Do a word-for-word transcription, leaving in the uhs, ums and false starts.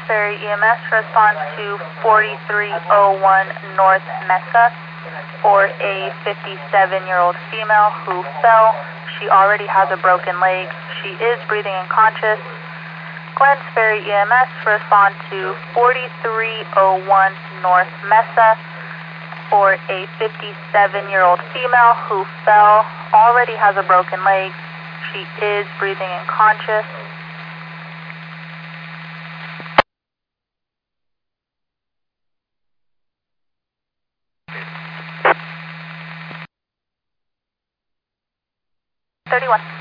Ferry E M S responds to forty-three oh one North Mesa for a fifty-seven-year-old female who fell. She already has a broken leg. She is breathing and conscious. Glens Ferry E M S respond to forty-three oh one North Mesa for a fifty-seven-year-old female who fell, already has a broken leg. She is breathing and conscious. thirty-one.